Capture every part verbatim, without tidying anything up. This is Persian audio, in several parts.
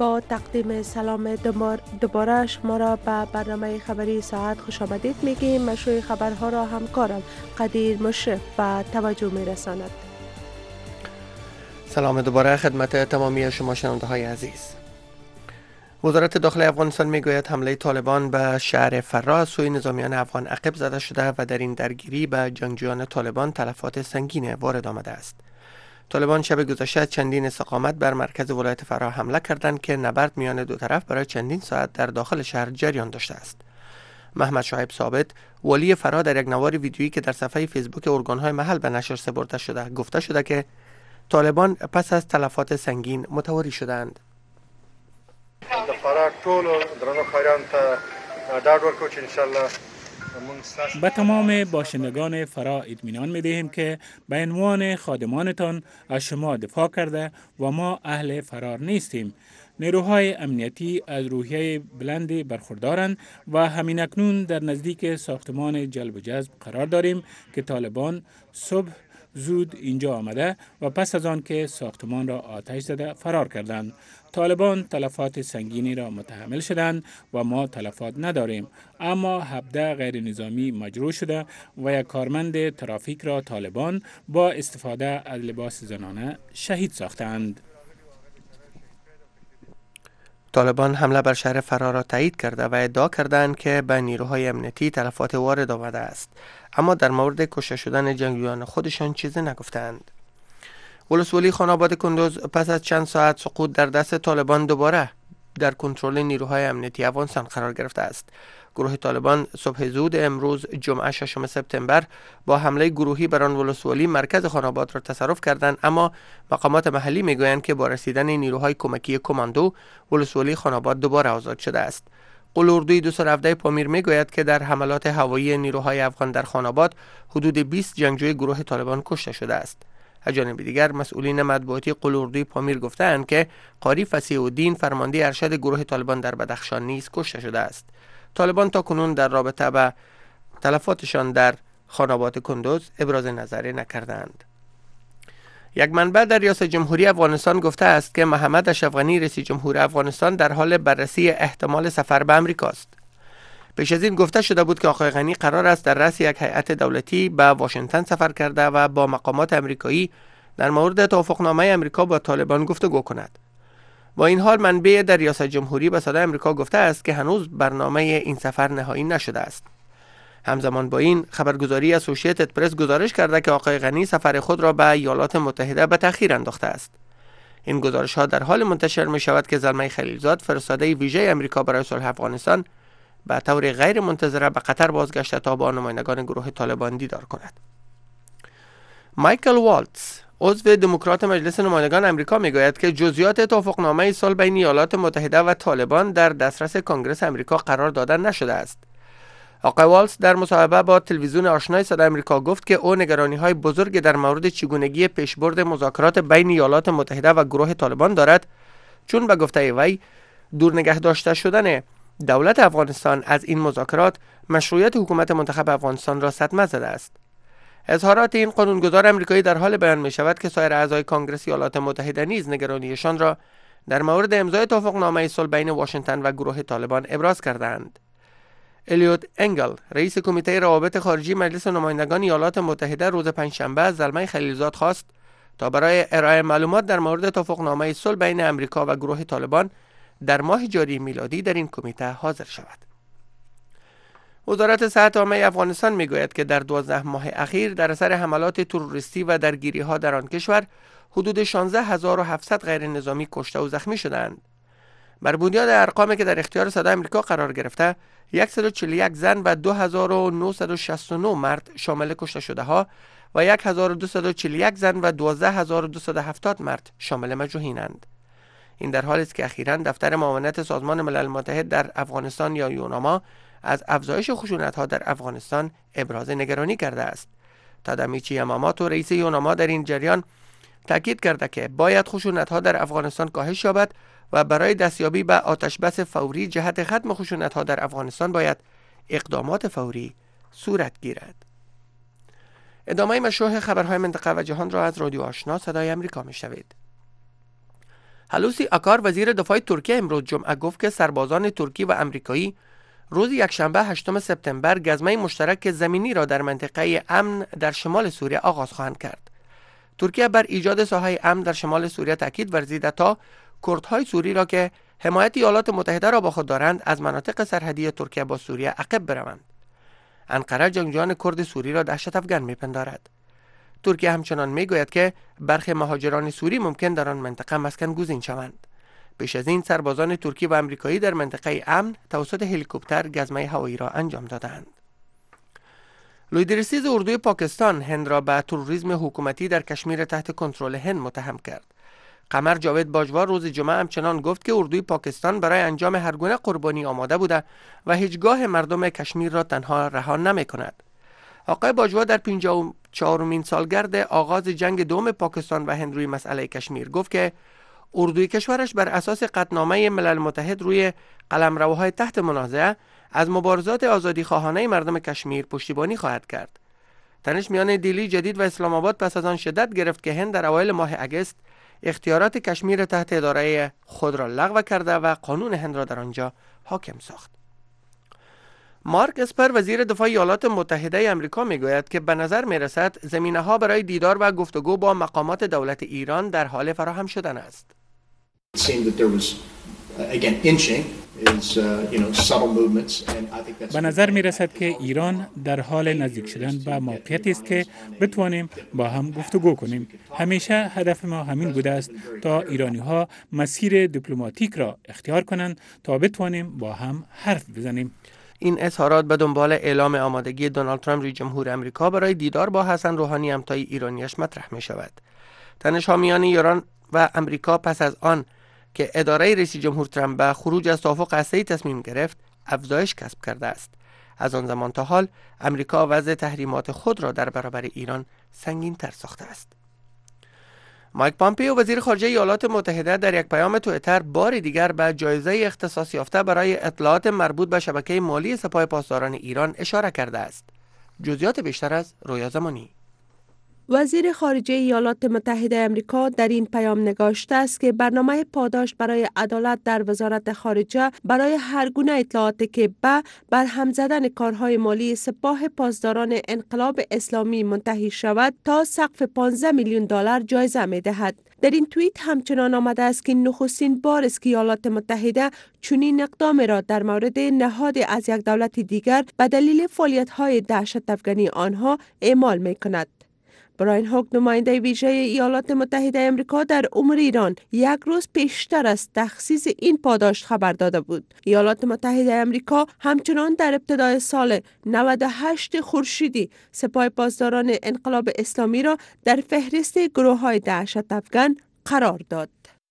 با تقدیم سلام دوباره شما را به برنامه خبری ساعت خوش آمدید میگیم. مشروع خبرها را همکارم قدیر مشرف به توجه میرساند. سلام دوباره خدمت تمامی شما شنونده های عزیز. وزارت داخلی افغانستان میگوید حمله طالبان به شهر فرا از سوی نظامیان افغان عقب زده شده و در این درگیری به جنگجویان طالبان تلفات سنگین وارد آمده است. طالبان شب گذشته چندین استقامت بر مرکز ولایت فرا حمله کردند که نبرد میان دو طرف برای چندین ساعت در داخل شهر جریان داشته است. محمد شعیب ثابت، والی فرا، در یک نوار ویدیویی که در صفحه فیسبوک ارگان‌های محل به نشر سپرده شده گفته شده که طالبان پس از تلفات سنگین متواری شدند. د فرا ټول درنو خیران ته ډاډ ورکوو چې انشاءالله به تمام باشندگان فرا اطمینان می‌دهیم که به عنوان خادمانتان از شما دفاع کرده و ما اهل فرار نیستیم. نیروهای امنیتی از روحیه بلند برخوردارند و همین اکنون در نزدیک ساختمان جلب و جذب قرار داریم که طالبان صبح زود اینجا آمده و پس از آن که ساختمان را آتش زده فرار کردند. طالبان تلفات سنگینی را متحمل شدند و ما تلفات نداریم، اما هفده غیر نظامی مجروح شده و یک کارمند ترافیک را طالبان با استفاده از لباس زنانه شهید ساختند. طالبان حمله بر شهر فرا را تایید کرده و ادعا کردند که به نیروهای امنیتی تلفات وارد آمده است، اما در مورد کشته شدن جنگجویان خودشان چیزی نگفتند. ولسوالی خان آباد کندوز پس از چند ساعت سقوط در دست طالبان دوباره در کنترل نیروهای امنیتی افغانستان قرار گرفته است. گروه طالبان صبح زود امروز جمعه ششم سپتامبر با حمله گروهی بر آن ولسوالی مرکز خان آباد را تصرف کردند، اما مقامات محلی میگویند که با رسیدن نیروهای کمکی کماندو ولسوالی خان آباد دوباره آزاد شده است. قلوردوی دویست و هفده پامیر میگوید که در حملات هوایی نیروهای افغان در خان آباد حدود بیست جنگجوی گروه طالبان کشته شده است. از جانب دیگر مسئولین مطبوعاتی قلوردوی پامیر گفتند که قاری فصیح الدین فرمانده ارشد گروه طالبان در بدخشان نیز کشته شده است. طالبان تا کنون در رابطه با تلفاتشان در خان آباد کندوز ابراز نظری نکردند. یک منبع در ریاست جمهوری افغانستان گفته است که محمد اشرف غنی رئیس جمهور افغانستان در حال بررسی احتمال سفر به امریکا است. پیش از این گفته شده بود که آقای غنی قرار است در رأس یک هیئت دولتی به واشنگتن سفر کرده و با مقامات امریکایی در مورد توافقنامه امریکا با طالبان گفتگو کند. با این حال منبع در ریاست جمهوری به صدای امریکا گفته است که هنوز برنامه این سفر نهایی نشده است. همزمان با این خبرگزاری اسوسییتد پرس گزارش کرده که آقای غنی سفر خود را به ایالات متحده به تأخیر انداخته است. این گزارش ها در حال منتشر می شود که زلمه خلیلزاد، فرستاده ویژه امریکا برای صلح افغانستان، به طور غیر منتظره به قطر بازگشته تا با نمایندگان گروه طالبان دیدار کند. مایکل والتز، عضو دموکرات مجلس نمایندگان امریکا، میگوید که جزئیات توافقنامه صلح بین ایالات متحده و طالبان در دسترس کنگره امریکا قرار داده نشده است. آقای والتز در مصاحبه با تلویزیون آشنای صدای امریکا گفت که او نگرانی‌های بزرگ در مورد چگونگی پیشبرد مذاکرات بین ایالات متحده و گروه طالبان دارد، چون به گفته وی دور نگه داشته شدن دولت افغانستان از این مذاکرات مشروعیت حکومت منتخب افغانستان را صدمه زده است. اظهارات این قانونگذار امریکایی در حال بیان می شود که سایر اعضای کنگره ایالات متحده نیز نگرانیشان را در مورد امضای توافقنامه صلح بین واشنگتن و گروه طالبان ابراز کردند. الیوت انگل، رئیس کمیته روابط خارجی مجلس نمایندگان ایالات متحده، روز پنجشنبه از زلمه خلیلزاد خواست تا برای ارائه معلومات در مورد توافقنامه صلح بین امریکا و گروه طالبان در ماه جاری میلادی در این کمیته حاضر شود. وزارت صحت عامه افغانستان میگوید که در دوازده ماه اخیر در اثر حملات تروریستی و درگیری ها در آن کشور حدود شانزده هزار و هفتصد غیر نظامی کشته و زخمی شدند. بر بنیاد ارقامی که در اختیار صدای آمریکا قرار گرفته، صد و چهل و یک زن و دو هزار و نهصد و شصت و نه مرد شامل کشته شده ها و هزار و دویست و چهل و یک زن و دوازده هزار و دویست و هفتاد مرد شامل مجروحینند. این در حالی است که اخیراً دفتر معاونت سازمان ملل متحد در افغانستان یا یوناما از افزایش خشونت‌ها در افغانستان ابراز نگرانی کرده است. تادامیچی یاماماتو، رئیس یوناما، در این جریان تاکید کرده که باید خشونت‌ها در افغانستان کاهش یابد و برای دستیابی به آتشبس فوری جهت ختم خشونت‌ها در افغانستان باید اقدامات فوری صورت گیرد. ادامه مشروع خبرهای منطقه و جهان را از رادیو آشنا صدای آمریکا میشنوید. هلوسی آکار وزیر دفاع ترکیه امروز جمعه گفت که سربازان ترکی و امریکایی روز یکشنبه هشتم سپتامبر گزمه مشترک زمینی را در منطقه امن در شمال سوریه آغاز خواهند کرد. ترکیه بر ایجاد ساحه امن در شمال سوریه تاکید ورزیده تا کردهای سوری را که حمایت ایالات متحده را با خود دارند از مناطق سرحدی ترکیه با سوریه عقب بروند. انقره جنگجویان کرد سوری را دهشت افکن می‌پندارد. ترکیه همچنان میگوید که برخی مهاجران سوری ممکن در آن منطقه مسکن گزین شوند. پیش از این سربازان ترکی و آمریکایی در منطقه امن توسط هلیکوپتر گزمه هوایی را انجام دادند. لویدرسیز اردوی پاکستان هند را به تروریسم حکومتی در کشمیر تحت کنترل هند متهم کرد. قمر جاوید باجوا روز جمعه همچنان گفت که اردوی پاکستان برای انجام هر گونه قربانی آماده بوده و هیچگاه مردم کشمیر را تنها رها نمی کند. آقای باجوا در پنجاه و چهارمین سالگرد آغاز جنگ دوم پاکستان و هند روی مسئله کشمیر گفت که اردوی کشورش بر اساس قطعنامه ملل متحد روی قلمروهای تحت منازعه از مبارزات آزادی خواهانه مردم کشمیر پشتیبانی خواهد کرد. تنش میان دیلی جدید و اسلام آباد پس از آن شدت گرفت که هند در اوایل ماه اگست اختیارات کشمیر تحت اداره خود را لغو کرده و قانون هند را در آنجا حاکم ساخت. مارک اسپر وزیر دفاع ایالات متحده آمریکا میگوید که به نظر میرسد زمینه‌ها برای دیدار و گفتگو با مقامات دولت ایران در حال فراهم شدن است. به نظر می رسد که ایران در حال نزدیک شدن به موقعیتی است که بتوانیم با هم گفتگو کنیم. همیشه هدف ما همین بوده است تا ایرانی ها مسیر دیپلماتیک را اختیار کنند تا بتوانیم با هم حرف بزنیم. این اظهارات به دنبال اعلام آمادگی دونالد ترامپ رئیس جمهور آمریکا برای دیدار با حسن روحانی همتای ایرانیش مطرح می شود. تنش‌ها میان ایران و آمریکا پس از آن که اداره رئیس جمهور ترامپ به خروج از توافق هسته‌ای تصمیم گرفت، افزایش کسب کرده است. از آن زمان تا حال آمریکا وضع تحریمات خود را در برابر ایران سنگین‌تر ساخته است. مایک پامپیو وزیر خارجه ایالات متحده در یک پیام توییتر بار دیگر به جایزه اختصاص یافته برای اطلاعات مربوط به شبکه مالی سپاه پاسداران ایران اشاره کرده است. جزئیات بیشتر از رویا زمانی. وزیر خارجه ایالات متحده آمریکا در این پیام نگاشته است که برنامه پاداش برای عدالت در وزارت خارجه برای هر گونه اطلاعاتی که به برهم زدن کارهای مالی سپاه پاسداران انقلاب اسلامی منتهی شود تا سقف پانزده میلیون دلار جایزه می دهد. در این توییت همچنان آمده است که نخستین بار است که ایالات متحده چنین اقدام را در مورد نهاد از یک دولت دیگر به دلیل فعالیت‌های دهشت افکنی آنها اعمال می کند. براین هوک نماینده ویژه ایالات متحده آمریکا در امور ایران یک روز پیشتر از تخصیص این پاداش خبر داده بود. ایالات متحده آمریکا همچنان در ابتدای سال نود و هشت خورشیدی سپاه پاسداران انقلاب اسلامی را در فهرست گروه‌های دهشت افکن قرار داد.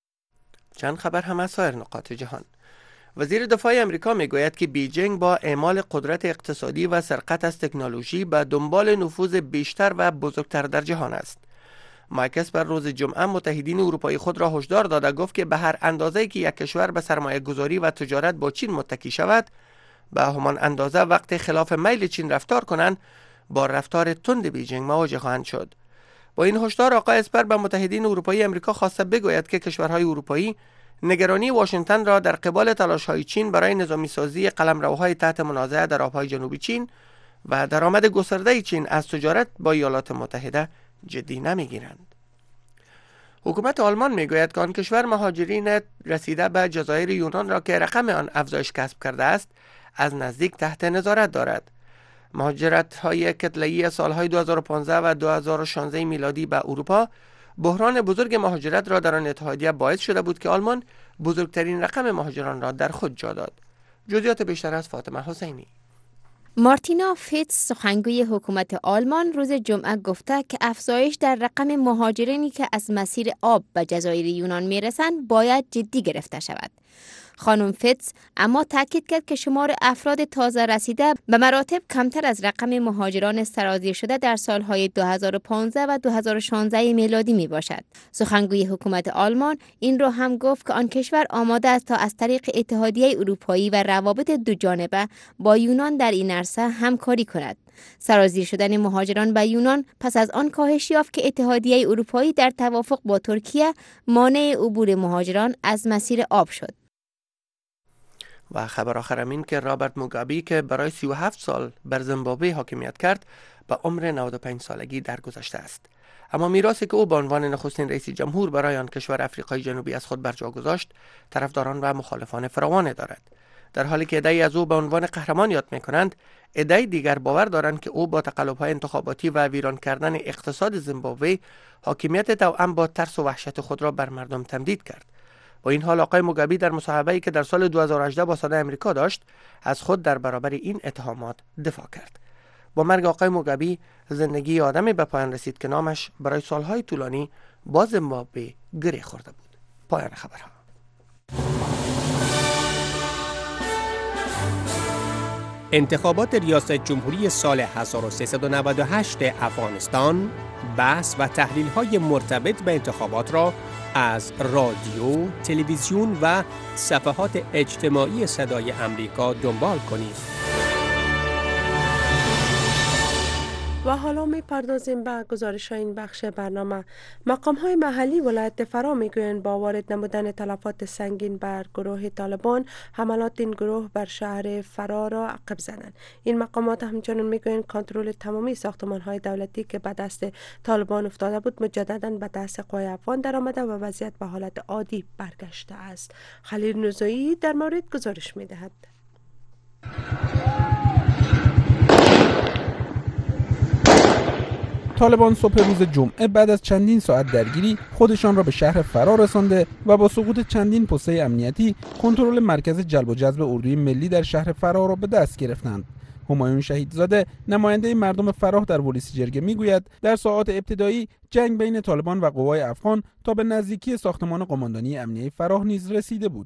چند خبر هم از سایر نقاط جهان. وزیر دفاع آمریکا میگوید که بیجینگ با اعمال قدرت اقتصادی و سرقت از تکنولوژی به دنبال نفوذ بیشتر و بزرگتر در جهان است. مایک اسپر روز جمعه متحدین اروپایی خود را هشدار داده گفت که به هر اندازه‌ای که یک کشور به سرمایه گذاری و تجارت با چین متکی شود، به همان اندازه وقت خلاف میل چین رفتار کنند، با رفتار تند بیجینگ مواجه خواهند شد. با این هشدار آقای اسپر به متحدین اروپایی آمریکا خواسته بگوید که کشورهای اروپایی نگرانی واشنگتن را در قبال تلاش‌های چین برای نظامی سازی قلمروهای تحت منازعه در آب‌های جنوبی چین و درآمد گسترده چین از تجارت با ایالات متحده جدی نمی‌گیرند. حکومت آلمان میگوید که آن کشور مهاجرین رسیده به جزایر یونان را که رقم آن افزایش کسب کرده است از نزدیک تحت نظارت دارد. مهاجرت‌های کتله‌ای سال‌های دو هزار و پانزده و دو هزار و شانزده میلادی به اروپا بحران بزرگ مهاجرت را در آن اتحادیه باعث شده بود که آلمان بزرگترین رقم مهاجران را در خود جا داد. جزئیات بیشتر از فاطمه حسینی. مارتینا فیتس سخنگوی حکومت آلمان روز جمعه گفته که افزایش در رقم مهاجرینی که از مسیر آب به جزایر یونان میرسند باید جدی گرفته شود. خانم فیتس اما تاکید کرد که شمار افراد تازه رسیده به مراتب کمتر از رقم مهاجران سرازیر شده در سالهای دو هزار و پانزده و دو هزار و شانزده میلادی می باشد. سخنگوی حکومت آلمان این را هم گفت که آن کشور آماده است تا از طریق اتحادیه اروپایی و روابط دو جانبه با یونان در این عرصه همکاری کند. سرازیر شدن مهاجران به یونان پس از آن کاهش یافت که اتحادیه اروپایی در توافق با ترکیه مانع عبور مهاجران از مسیر آب شد. و خبر آخر این که رابرت موگابی که برای سی و هفت سال بر زیمبابوه حاکمیت کرد به عمر نود و پنج سالگی درگذشته است. اما میراثی که او به عنوان نخستین رئیس جمهور برای آن کشور آفریقای جنوبی از خود برجا گذاشت، طرفداران و مخالفان فراوان دارد. در حالی که عده‌ای از او به عنوان قهرمان یاد می‌کنند، عده‌ای دیگر باور دارند که او با تقلب‌های انتخاباتی و ویران کردن اقتصاد زیمبابوه حاکمیت توأم با ترس و وحشت خود را بر مردم تمدید کرد. با این حال آقای موگابی در مصاحبه‌ای که در سال دو هزار و هجده با صدای آمریکا داشت، از خود در برابر این اتهامات دفاع کرد. با مرگ آقای موگابی زندگی آدمی به پایان رسید که نامش برای سالهای طولانی با زیمبابوه گره خورده بود. پایان خبرها. انتخابات ریاست جمهوری سال هزار و سیصد و نود و هشت افغانستان، بحث و تحلیل‌های مرتبط به انتخابات را از رادیو، تلویزیون و صفحات اجتماعی صدای امریکا دنبال کنید. و حالا می پردازیم به گزارش این بخش برنامه. مقام های محلی ولایت فرا می گویند با وارد نمودن تلفات سنگین بر گروه طالبان، حملات این گروه بر شهر فرا را عقب زدند. این مقامات همچنین می گویند کنترل تمامی ساختمان های دولتی که به دست طالبان افتاده بود مجددا به دست قوای افغان در آمده و وضعیت به حالت عادی برگشته است. خلیل نوزایی در مورد گزارش می دهد. طالبان صبح روز جمعه بعد از چندین ساعت درگیری خودشان را به شهر فرا رسانده و با سقوط چندین پسته امنیتی کنترل مرکز جلب و جذب اردوی ملی در شهر فرا را به دست گرفتند. همایون شهیدزاده نماینده مردم فراه در پلیس جرگه میگوید در ساعات ابتدایی جنگ بین طالبان و قوای افغان تا به نزدیکی ساختمان قماندانی امنیه فراه نیز رسیده بود.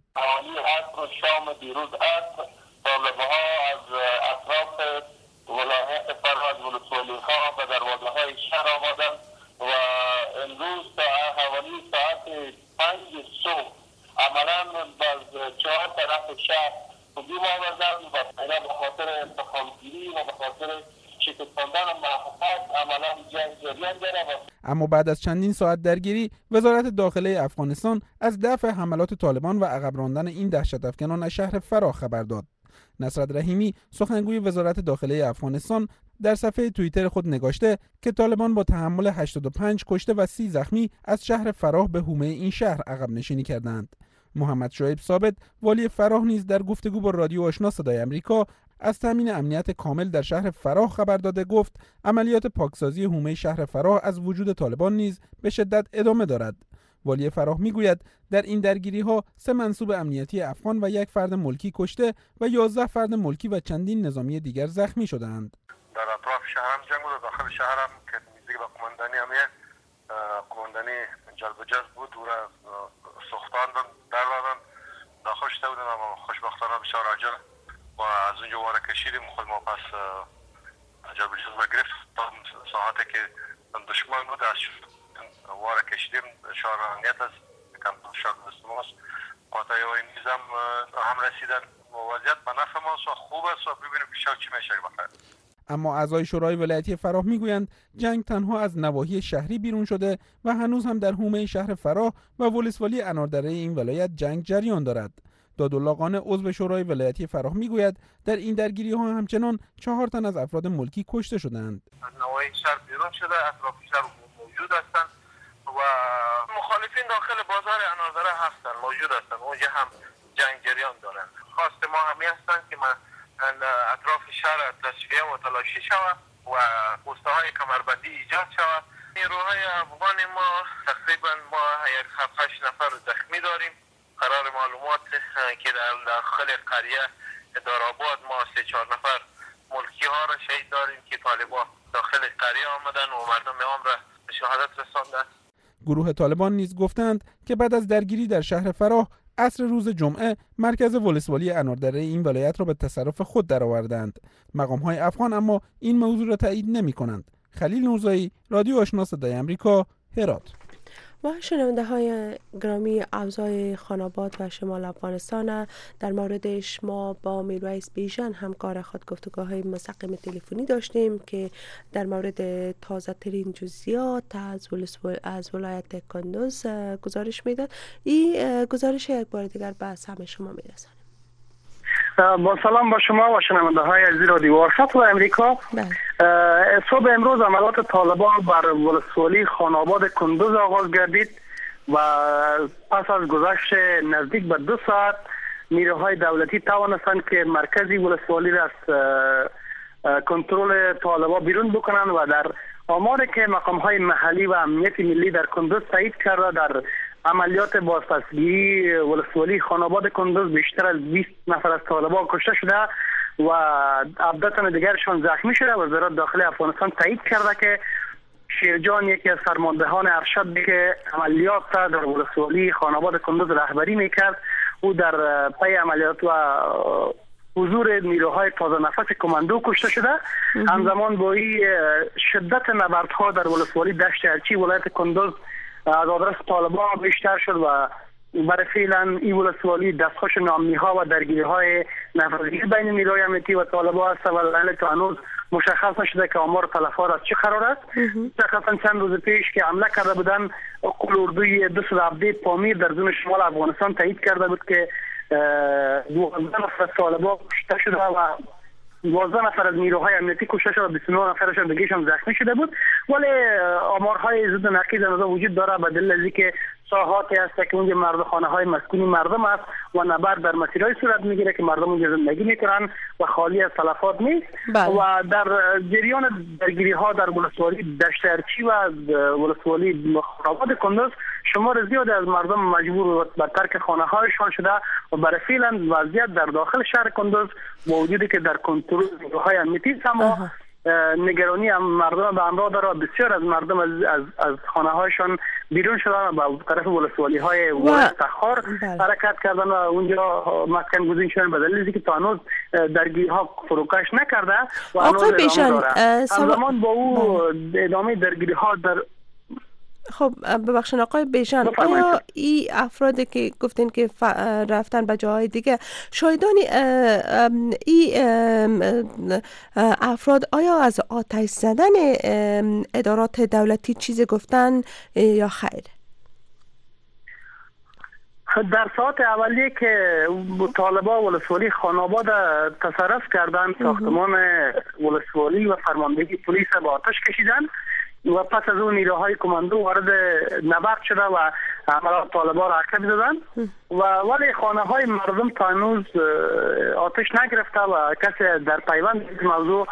شام دیروز عصر طالب‌ها از اطراف ولایت فرا از ولسوالی‌ها به دروازه‌های شهر آمدند و امروز تا حوالی ساعت پنج صبح عملاً از چهار طرف شهر هجوم آوردند و اینا به خاطر انتقام‌گیری و به خاطر شکستاندن محافظت عملاً جنگ جریان دارد. اما بعد از چندین ساعت درگیری وزارت داخله افغانستان از دفع حملات طالبان و عقب راندن این دهشت افکنان از شهر فرا خبر داد. نصرت رحیمی سخنگوی وزارت داخله افغانستان در صفحه توییتر خود نگاشته که طالبان با تحمل هشتاد و پنج کشته و سی زخمی از شهر فراه به حومه این شهر عقب نشینی کردند. محمد شعیب ثابت والی فراه نیز در گفتگو با رادیو آشنا صدای آمریکا از تامین امنیت کامل در شهر فراه خبر داده گفت عملیات پاکسازی حومه شهر فراه از وجود طالبان نیز به شدت ادامه دارد. والی فراه میگوید در این درگیری ها سه منصوب امنیتی افغان و یک فرد ملکی کشته و یازده فرد ملکی و چندین نظامی دیگر زخمی شدند. در اطراف شهر هم جنگ بود، داخل شهر هم که نزدیک به قماندانی امنیت قماندانی جلب و جذب بود و سوختان در دادن داخل شده بودن، اما خوشبختانه بسیار عاجل و از اونجا واره کشیدیم. خود ما پس جلب و جذب گرفت تا ساعتی که دشمن بود از واره کشیدیم. شهر امنیت است کم شهر دستماست قاطعی و این نیز هم رسیدن و وضعیت به نفع ماست و خوب است و ببینیم که شب چی میشه بخیر. اما اعضای شورای ولایتی فراه میگویند جنگ تنها از نواحی شهری بیرون شده و هنوز هم در حومه شهر فراه و ولسوالی اناردره این ولایت جنگ جریان دارد. دادالله قانع عضو شورای ولایتی فراه میگوید در این درگیری ها همچنان چهار تن از افراد ملکی کشته شدند. از نواحی شهر بیرون شده، اطراف شهر موجود هستند و مخالفین داخل بازار اناردره هستند، موجود هستند، اونجا هم جنگ جریان دارند. خواست ما همی هستند که من اطراف شهر تصفیه و تلاشی شود و پوسته های کمربندی ایجاد شود. نیروهای افغان ما تقریبا ما یک هفت هشت نفر زخمی داریم. قرار معلومات که در داخل قریه داراباد ما سه چهار نفر ملکی ها را شهید داریم که طالبان داخل قریه آمدن و مردم عام را به شهادت رساندند. گروه طالبان نیز گفتند که بعد از درگیری در شهر فراه عصر روز جمعه مرکز ولسوالی اناردره این ولایت را به تصرف خود درآوردند. مقام‌های افغان اما این موضوع را تایید نمی‌کنند. خلیل نوزایی، رادیو آشنا صدای آمریکا، هرات. و شنونده های گرامی، اوضاع خاناباد و شمال افغانستان در مورد شما با میرویس بیژن همکار خود گفتگاه های مستقیم تلفنی داشتیم که در مورد تازه ترین جزئیات از, از ولایت کندوز گزارش میداد. این گزارش یک بار دیگر به سمع شما میرسانیم. با سلام با شما و شنونده های عزیز رادیو آرشات و امریکا. صبح امروز عملیات طالبان بر ولسوالی خاناباد کندوز آغاز گردید و پس از گذشت نزدیک به دو ساعت نیروهای دولتی توانستند که مرکزی ولسوالی را از کنترل طالبان بیرون بکنند و در آماری که مقام های محلی و امنیت ملی در کندوز تایید کرده، در عملیات بازپسگیری ولسوالی خاناباد کندوز بیشتر از بیست نفر از طالبان کشته شده و هفده تن دیگرشان زخمی شده. وزارت داخلی افغانستان تایید کرده که شیرجان یکی از فرماندهان ارشد که عملیات در ولسوالی خاناباد کندوز رهبری میکرد، او در پی عملیات و حضور نیروهای تازه نفس کماندو کشته شده. همزمان با این شدت نبردها در ولسوالی دشت ارچی ولایت کندوز از آدرس طالبان بیشتر شد و برای فعلا این ولسوالی دستخوش ناامنی ها و درگیری های نفرگیر بین نیروهای امنیتی و طالبان است و الان تا هنوز مشخص نشده که آمار تلفات از چه قرار است. مشخصا چند روز پیش که حمله کرده بودن، قول اردوی دویست و هفده پامیر در زون شمال افغانستان تایید کرده بود که دوازده نفر از طالبان کشته شده و دوازده نفر از نیروهای امنیتی کشته شده و بیست و نه نفرشان دیگه‌شان زخمی شده بود. ولی آمارهای ضد نقیض از وجود داره به دلیل از اینکه ساحاتی است که اونجا مردخانه های مسکونی مردم است و نبرد در مسیرهای صورت میگیره که مردم اونجا زندگی میکنن و خالی از تلفات نیست. بله. و در جریان درگیری ها در ولسوالی دشت ارچی و ولسوالی خاناباد کندوز شمار زیادی از مردم مجبور به ترک خانه هایشان شده و برای فعلا وضعیت در داخل شهر کندوز با وجودی که در کنترل نیروهای امنیتی اما نگرانی مردم به همراه داره. بسیار از مردم از از, از خانه هایشان بیرون شدن و به طرف ولسوالی های ولایت تخار حرکت کردن و اونجا مسکن گزین شدن به دلیل اینکه تا هنوز درگیری ها فروکش نکرده و هنوز ادامه داره. همزمان با او ادامه درگیری ها در خب ببخشید آقای بیژن، آیا این افرادی که گفتین که رفتن به جاهای دیگه، شاهدان این افراد آیا از آتش زدن ادارات دولتی چیزی گفتن یا خیر؟ در ساعت اولیه که طالبان ولسوالی خاناباد تصرف کردن، ساختمان ولسوالی و فرماندهی پلیس با آتش کشیدن و پس از اون نیروهای کماندو وارد نبرد شده و عملیات طالبان را عقب دادن و ولی خانه های مردم تا هنوز آتش نگرفته و کسی در پیوند موضوع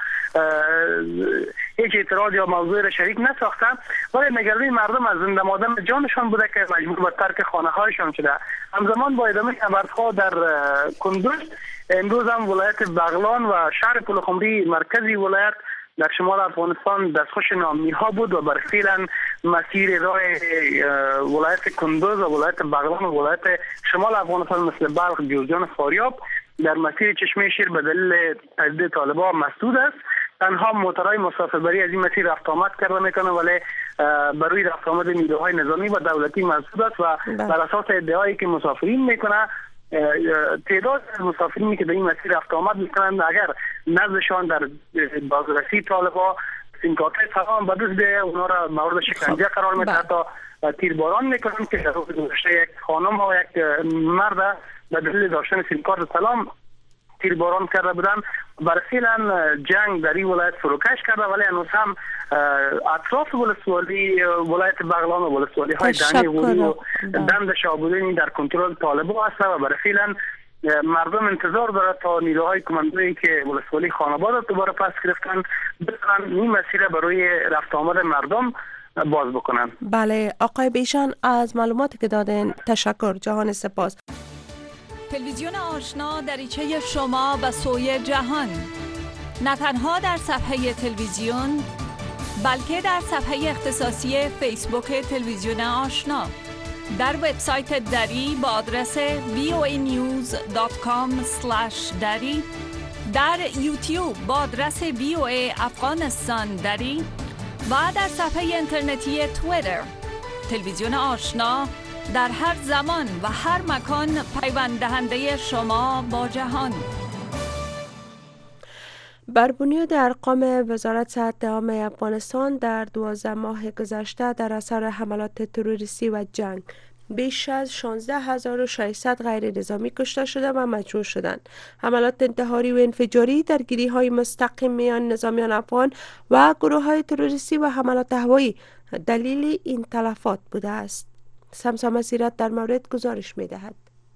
هیچ اعتراض یا موضوع را شریک نساخته. ولی نگرانی مردم از زنده ماندن جانشان بوده که مجبور به ترک خانه هایشان شده. همزمان با ادامه نبردها در کندوز، امروز هم ولایت بغلان و شهر پلخمری مرکزی ولایت در شمال افغانستان دستخوش ناامنی ها بود و بر فعلا مسیر راه ولایت کندوز و ولایت بغلان و ولایت شمال افغانستان مثل بلخ، جوزجان، فاریاب در مسیر چشمه شیر به دلیل تجدید طالبان مسدود است. تنها موترهای مسافربری از این مسیر رفت آمد کرده میکنه ولی بروی رفت آمد نیروهای نظامی و دولتی مسدود است و بر اساس ادعایی که مسافرین میکنه تعداد از مسافرینی که به این مسیر رفت آمد میکنند اگر نزدشان در بازرسی طالبان سینکارت سلام به دست بیایه اونا را مورد شکنجه قرار میده، حتی تیرباران میکنند که در روز گذشته یک خانم و یک مرد به دلیل داشتن سینکارت سلام تیرباران کرده بودن. برای فعلا جنگ در این ولایت فروکش کرده ولی هنوز هم اطراف ولسوالی ولایت بغلان و ولسوالی های دنی غوری و دند شابودین در کنترل طالبان هست و برای فعلا مردم انتظار داره تا نیروهای کماندویی که ولسوالی خاناباد دوباره پس گرفتن بتونن این مسیر برای رفت آمد مردم باز بکنن. بله آقای بیژن از معلوماتی که دادن تشکر، جهان سپاس. تلویزیون آشنا دریچه شما به سوی جهان، نه تنها در صفحه تلویزیون بلکه در صفحه اختصاصی فیسبوک تلویزیون آشنا، در وبسایت دری با آدرس وی او ای نیوز دات کام اسلش دری، در یوتیوب با آدرس وی او ای افغانستان دری و در صفحه اینترنتی توییتر تلویزیون آشنا در هر زمان و هر مکان پیوند دهنده شما با جهان. بر بنیاد ارقام وزارت صحت عامه افغانستان در دوازده ماه گذشته در اثر حملات تروریستی و جنگ بیش از شانزده هزار و ششصد غیر نظامی کشته شده و مجروح شدند. حملات انتحاری و انفجاری، درگیری های مستقیم میان نظامیان افغان و گروه های تروریستی و حملات هوایی دلیل این تلفات بوده است. سمسام سیرت در مورد گزارش می دهد.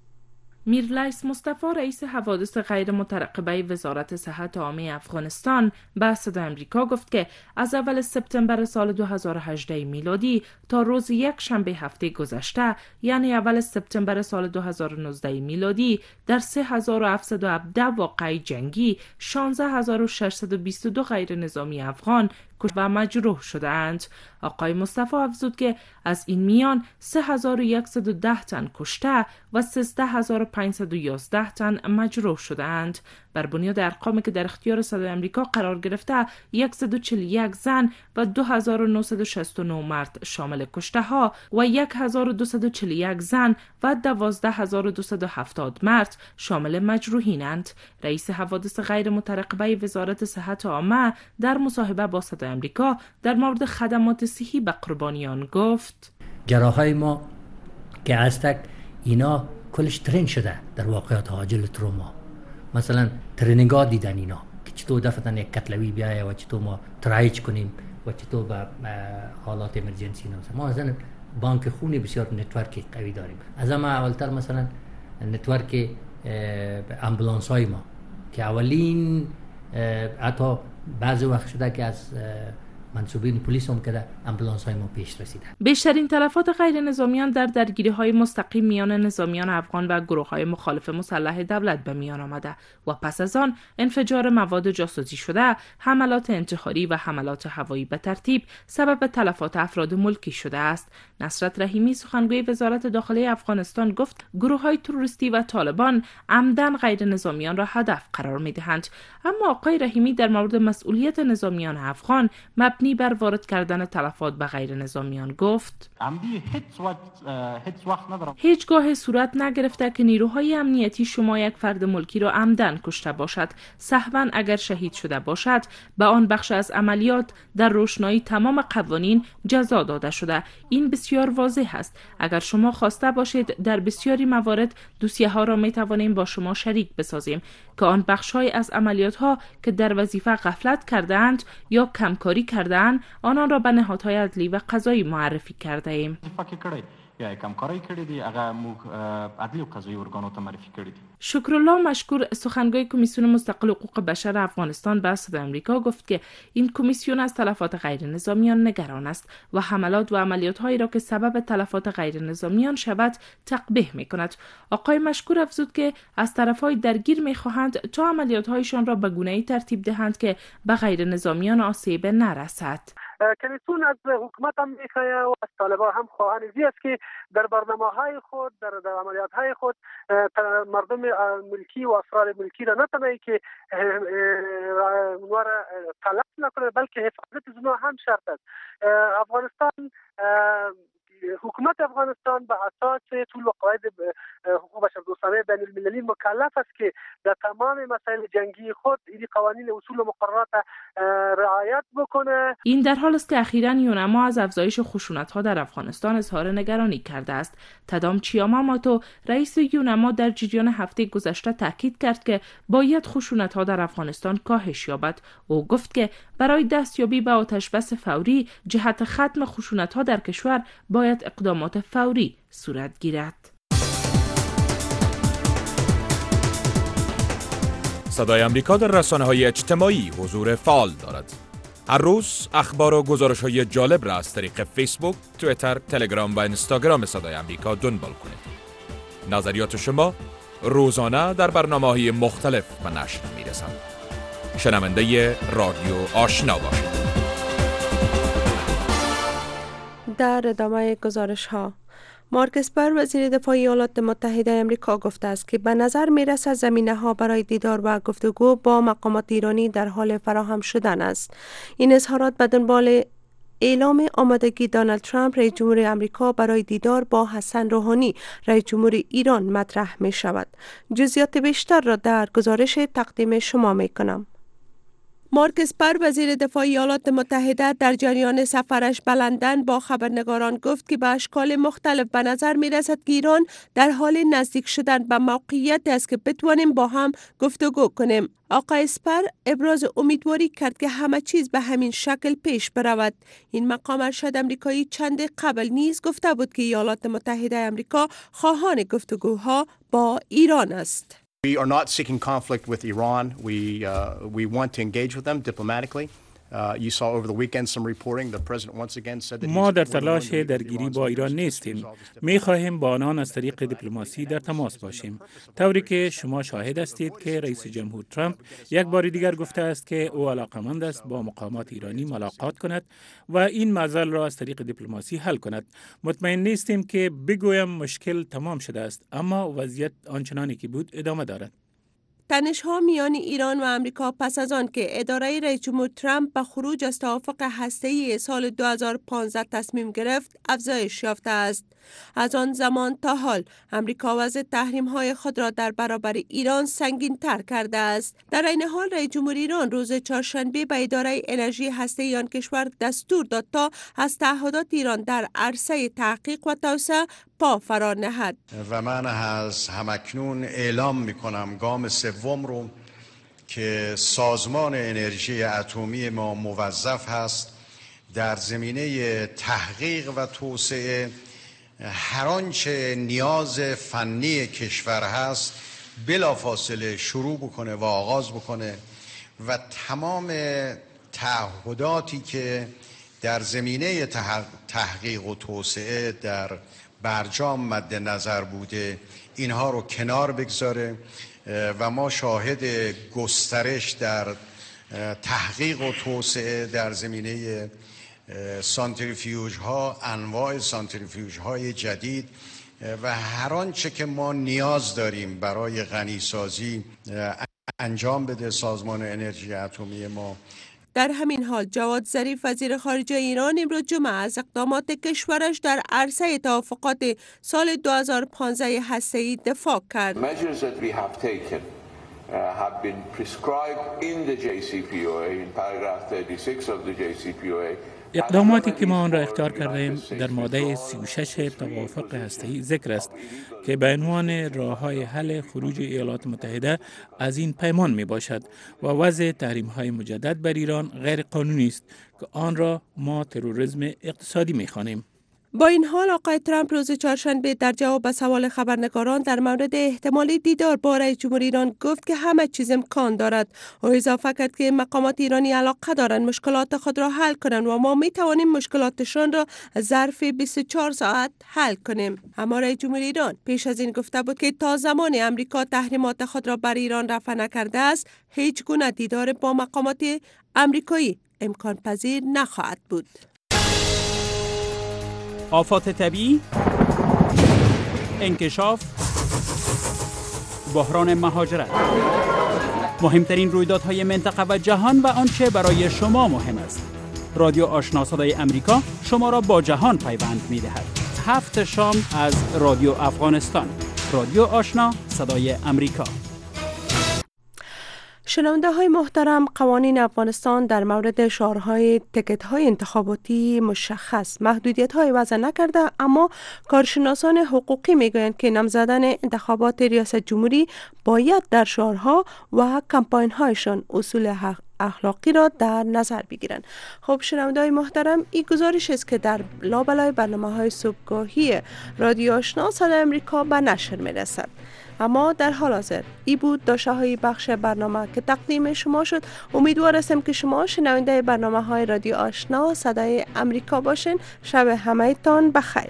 میرلیس مصطفی رئیس حوادث غیر مترقبه وزارت صحت عامه افغانستان به صدای آمریکا گفت که از اول سپتامبر سال دو هزار و هجده میلادی تا روز یک شنبه هفته گذشته، یعنی اول سپتامبر سال دو هزار و نوزده میلادی، در سه هزار و هفتصد و هفده واقعه جنگی شانزده هزار و ششصد و بیست و دو غیر نظامی افغان کشته و مجروح شدند. آقای مصطفی افزود که از این میان سه هزار و صد و ده تن کشته و سیزده هزار و پانصد و یازده تن مجروح شدند. بر بنیاد ارقامی که در اختیار صدای آمریکا قرار گرفته، صد و چهل و یک زن و دو هزار و نهصد و شصت و نه مرد شامل کشته ها و هزار و دویست و چهل و یک زن و دوازده هزار و دویست و هفتاد مرد شامل مجروحینند. رئیس حوادث غیر مترقبه وزارت صحت عامه در مصاحبه با صدای آمریکا در مورد خدمات صحی به قربانیان گفت: جراحای ما که هستک اینا کلش ترین شده در واقعات عاجل تروما. مثلا ترینینگ ها دیدن اینا که چطور دفتن یک کتلوی بیایه و چطور ما ترایج کنیم و چطور به حالات امرجنسی نمسه. ما مثلا بانک خونی بسیار نتورک قوی داریم. از اما اولتر مثلا نتورک امبولانس های ما که اولین حتی بعضی وقت شده که از منصوبین پلیس هم که امبولانس های ما پیش رسیده. بیشترین تلفات غیر نظامیان در درگیری های مستقیم میان نظامیان افغان و گروه های مخالف مسلح دولت به میان آمده و پس از آن انفجار مواد جاسوسی شده، حملات انتحاری و حملات هوایی به ترتیب سبب تلفات افراد ملکی شده است. نصرت رحیمی سخنگوی وزارت داخلی افغانستان گفت گروه های تروریستی و طالبان عمدن غیر نظامیان را هدف قرار می دهند. اما آقای رحیمی در مورد مسئولیت نظامیان افغان مبنی بر وارد کردن تلفات به غیر نظامیان گفت: هیچگاه صورت نگرفته که نیروهای امنیتی شما یک فرد ملکی را عمدن کشته باشد. سهواً اگر شهید شده باشد به آن بخش از عملیات در روشنایی تمام قوانین جزا داده شده. این بسیار واضح است. اگر شما خواسته باشید در بسیاری موارد دوسیه ها را می توانیم با شما شریک بسازیم که آن بخش های از عملیات ها که در وظیفه غفلت کردند یا کمکاری کردند آنان را به نهادهای عدلی و قضایی معرفی کرده ایم. یا کمکاری کړی دی هغه موږ عدلی او قضایي ارګانو ته معرفي کړی دی. شکرالله مشکور سخنگوی کمیسیون مستقل حقوق بشر افغانستان به صدای آمریکا گفت که این کمیسیون از تلفات غیر نظامیان نگران است و حملات و عملیات هایی را که سبب تلفات غیر نظامیان شود تقبیح می کند. آقای مشکور افزود که از طرفهای درگیر می خواهند تا عملیات هایشان را به گونه‌ای ترتیب دهند که به غیر نظامیان آسیب نرسد. کمیسیون از حکومت هم میخواهد و از طالبان هم خواهان زی است که در برنامه های خود در, در عملیات های خود مردم ملکی و افراد ملکی را نه تنهایی که اونها را تلف نکنه بلکه حفاظت از اونها هم شرط است. افغانستان حکومت افغانستان به اساس طول قواعد حقوق بشردوستانه بین المللی مکلف است که در تمام مسائل جنگی خود این قوانین اصول و مقررات رعایت بکنه. این در حال است که اخیراً یونما از افزایش خشونت‌ها در افغانستان اظهار نگرانی کرده است. تدام چیاماماتو رئیس یونما در جریان هفته گذشته تاکید کرد که باید خشونت‌ها در افغانستان کاهش یابد. او گفت که برای دستیابی به آتشبس فوری جهت ختم خشونت‌ها در کشور باید اقدامات فوری صورت گیرد. صدای آمریکا در رسانه‌های اجتماعی حضور فعال دارد. هر روز اخبار و گزارش‌های جالب را از طریق فیسبوک، توییتر، تلگرام و اینستاگرام صدای آمریکا دنبال کنید. نظریات شما روزانه در برنامه‌های مختلف به نشر می‌رسند. شنونده رادیو آشنا باشید. در ادامه گزارش ها، مارک اسپر وزیر دفاع ایالات متحده آمریکا گفته است که به نظر می رسد زمینه ها برای دیدار و گفتگو با مقامات ایرانی در حال فراهم شدن است. این اظهارات به دنبال اعلام آمادگی دونالد ترامپ رئیس جمهور آمریکا برای دیدار با حسن روحانی رئیس جمهور ایران مطرح می شود. جزئیات بیشتر را در گزارش تقدیم شما می کنم. مارک اسپر وزیر دفاع ایالات متحده در جریان سفرش به لندن با خبرنگاران گفت که به اشکال مختلف به نظر می رسد که ایران در حال نزدیک شدن به موقعیتی است که بتوانیم با هم گفتگو کنیم. آقای اسپر ابراز امیدواری کرد که همه چیز به همین شکل پیش برود. این مقام ارشد امریکایی چند قبل نیز گفته بود که ایالات متحده امریکا خواهان گفتگوها با ایران است. We are not seeking conflict with Iran. We uh, we want to engage with them diplomatically. Uh, you saw over the weekend some reporting. The president once again said that ما در تلاش درگیری با ایران نیستیم. می خواهیم با آنان از طریق دیپلماسی در تماس باشیم. طوری که شما شاهد هستید که رئیس جمهور ترامپ یک بار دیگر گفته است که او علاقمند است با مقامات ایرانی ملاقات کند و این معضل را از طریق دیپلماسی حل کند. مطمئن نیستیم که بگویم مشکل تمام شده است، اما وضعیت آنچنانی که بود ادامه دارد. تنش‌ها میان ایران و آمریکا پس از آن که اداره رئیس جمهور ترامپ به خروج از توافق هسته‌ای سال دو هزار و پانزده تصمیم گرفت، افزایش یافته است. از آن زمان تا حال آمریکا وضع تحریم‌های خود را در برابر ایران سنگین‌تر کرده است. در این حال رئیس جمهور ایران روز چهارشنبه به اداره انرژی هسته‌ای آن کشور دستور داد تا از تعهدات ایران در عرصه تحقیق و توسعه پا فرار نهد. و من از همکنون اعلام می‌کنم گام سوم رو که سازمان انرژی اتمی ما موظف هست در زمینه تحقیق و توسعه هر آنچه نیاز فنی کشور هست بلافاصله شروع بکنه و آغاز بکنه و تمام تعهداتی که در زمینه تحقیق و توسعه در برجام مد نظر بوده اینها رو کنار بگذاره و ما شاهد گسترش در تحقیق و توسعه در زمینه سانتریفیوژ ها، انواع سانتریفیوژ های جدید و هر آنچه که ما نیاز داریم برای غنی سازی انجام بده سازمان انرژی اتمی ما. در همین حال جواد ظریف وزیر خارجه ایران امروز جمعه از اقدامات کشورش در عرصه توافقات سال دو هزار و پانزده هسته‌ای دفاع کرد. Measures that we have taken uh, have been prescribed in the J C P O A in paragraph thirty-six of the J C P O A. اقداماتی که ما آن را اختیار کردیم در ماده سی و شش توافق هسته‌ای ذکر است که به عنوان راه‌های حل خروج ایالات متحده از این پیمان می باشد و وضع تحریم‌های مجدد بر ایران غیر قانونی است که آن را ما تروریسم اقتصادی می خوانیم. با این حال آقای ترامپ روز چهارشنبه در جواب به سوال خبرنگاران در مورد احتمالی دیدار با رئیس جمهور ایران گفت که همه چیز امکان دارد. او اضافه کرد که مقامات ایرانی علاقه دارند مشکلات خود را حل کنند و ما می توانیم مشکلاتشان را ظرف بیست و چهار ساعت حل کنیم. اما رئیس جمهور ایران پیش از این گفته بود که تا زمان آمریکا تحریمات خود را بر ایران رفع نکرده است، هیچ گونه دیدار با مقامات آمریکایی امکان پذیر نخواهد بود. آفات طبیعی، انکشاف، بحران مهاجرت، مهمترین رویدادهای منطقه و جهان و آنچه برای شما مهم است. رادیو آشنا صدای امریکا شما را با جهان پیوند می‌دهد. هفت شام از رادیو افغانستان. رادیو آشنا صدای امریکا. شنونده های محترم، قوانین افغانستان در مورد شعارهای تکت های انتخاباتی مشخص محدودیت های وضع نکرده، اما کارشناسان حقوقی میگویند که نامزدان انتخابات ریاست جمهوری باید در شعارها و کمپاین هایشان اصول اخلاقی را در نظر بگیرند. خب شنونده های محترم، این گزارش است که در لابلای برنامه های صبحگاهی رادیو آشنا صدای امریکا به نشر می رسد. اما در حال حاضر ای بود داشته های بخش برنامه که تقدیم شما شد. امیدوار هستم که شما شنونده برنامه های رادیو آشنا صدای امریکا باشین. شب همه تان بخیر.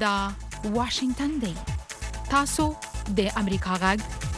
دا واشنگتن دی. تاسو د امریکا غږ